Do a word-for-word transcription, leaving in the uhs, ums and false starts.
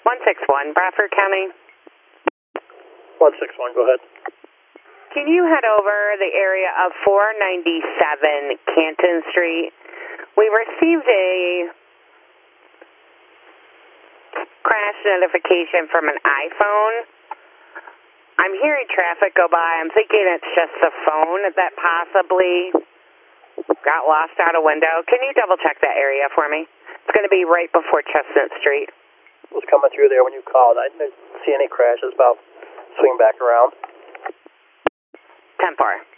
one six one, Bradford County. one six one, go ahead. Can you head over the area of four ninety-seven Canton Street? We received a crash notification from an iPhone. I'm hearing traffic go by. I'm thinking it's just the phone that possibly got lost out a window. Can you double check that area for me? It's going to be right before Chestnut Street. It was coming through there when you called. I didn't see any crashes, but I'll swing back around. ten four.